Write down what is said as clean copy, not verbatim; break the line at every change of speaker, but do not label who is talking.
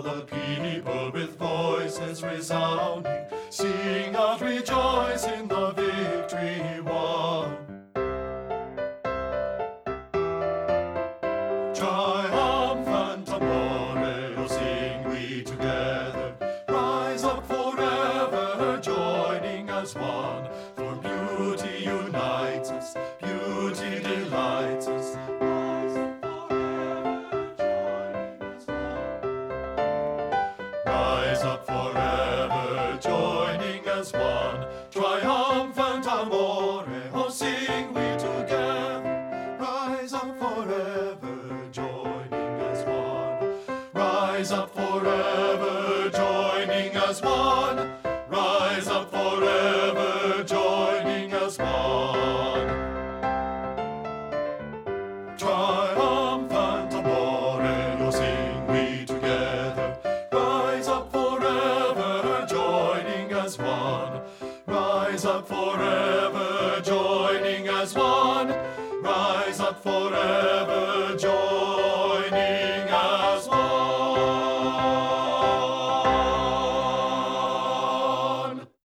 the people with voices resounding sing out, rejoice in the victory won. Triumphant amore, oh, sing we together. Rise up forever, joining as one. For beauty unites us, beauty delights us. Rise up forever, joining as one. Rise up forever, joining as one. Triumphant amore, oh, sing we together. Rise up forever, joining as one. Rise up forever, joining as one. Rise up forever, joining as one. Triumphant amore, oh, sing we together. Rise up forever, joining as one. Rise up forever, joining as one. Rise up forever.